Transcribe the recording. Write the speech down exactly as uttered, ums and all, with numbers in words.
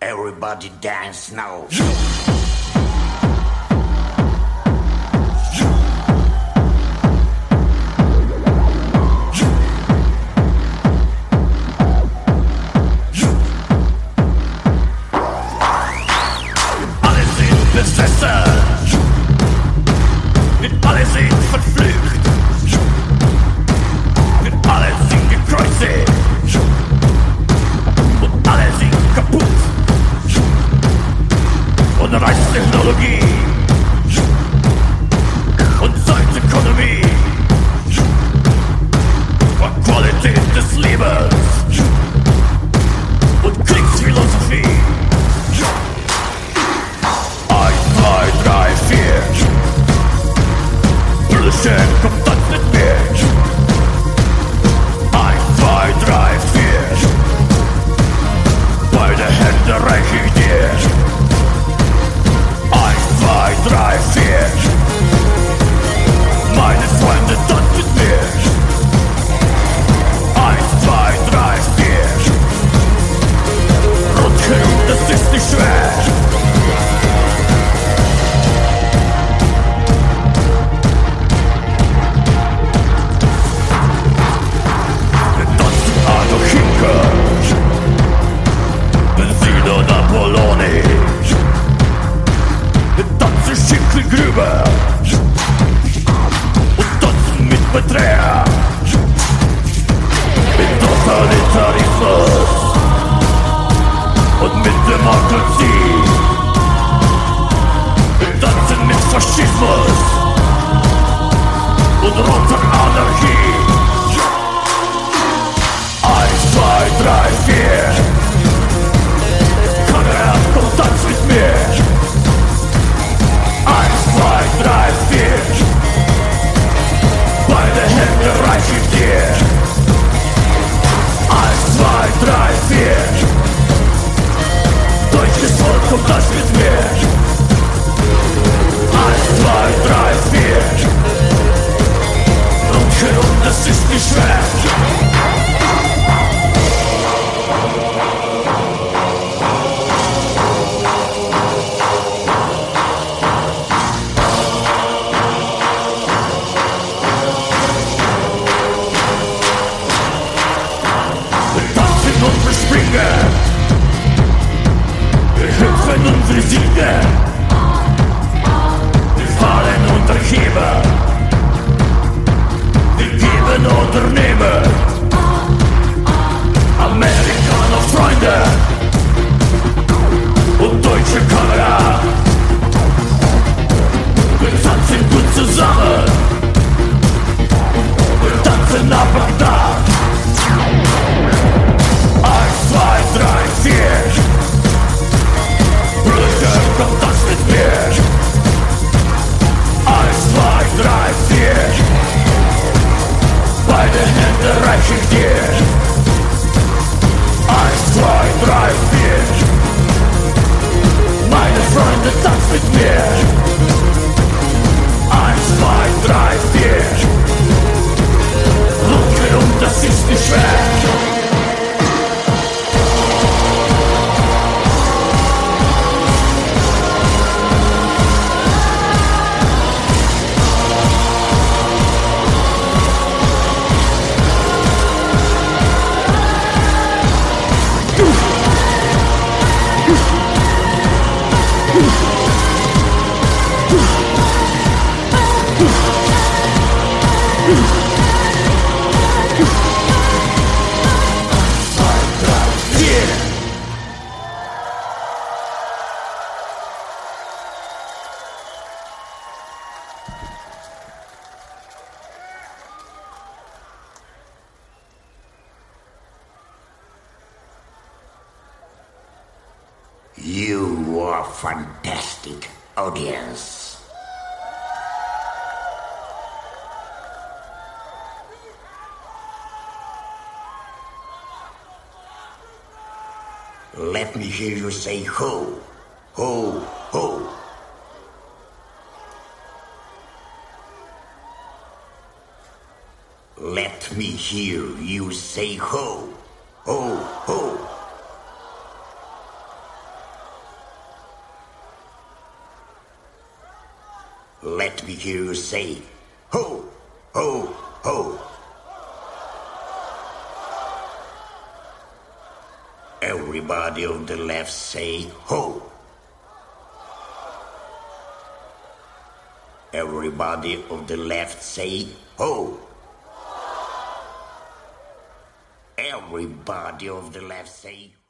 Everybody dance now. Alle sind besessen, alle sind verflucht, alle sind gekreuzigt und alle sind kaputt. Und Reistechnologie und Zeitökonomie und Qualität des Lebens und Kriegsphilosophie. Eins, zwei, drei, vier. Blödsinn, kommt dann mit mir. Eins, zwei, drei, vier. Beide Hände reich ich dir. Eins, zwei, drei, vier. Meine Freunde, tanzt mit mir. Eins, zwei, drei, vier. Rundherum, das ist nicht schwer. Wir tanzen Adolf Hitler, Benzino Napoleone. Wir tanzen Schickel Grüber und tanzen mit Beträr, mit Totalitarismus und mit Demokratie. Wir tanzen mit Faschismus und roter Anarchie. Eins, zwei, drei, vier. Kamera, komm, tanz mit mir. Eins, zwei, drei, vier. Beide Hände reich ich dir. Eins, zwei, drei, vier. Deutsches Volk, komm, tanz mit mir. Eins, zwei, drei, vier. Rundherum, das ist nicht schwer. Wir hüpfen unsere Siege. Wir fallen unter Heber. Wir geben oder nehmen. Amerikaner Freunde und deutsche Kamera. Wir tanzen gut zusammen. Wir tanzen ab Bagdad. Eins, zwei, drei, vier. Brüder, komm, tanz mit mir. Eins, zwei, drei, vier. Beide Hände reich ich dir. Eins, zwei, drei, vier. Meine Freunde, tanz mit mir. Eins, zwei, drei, vier. Rundherum, das ist nicht schwer. You are fantastic, audience. Let me hear you say ho, ho, ho. Let me hear you say ho, ho, ho. Let me hear you say, ho, ho, ho. Everybody on the left say, ho. Everybody on the left say, ho. Everybody on the left say,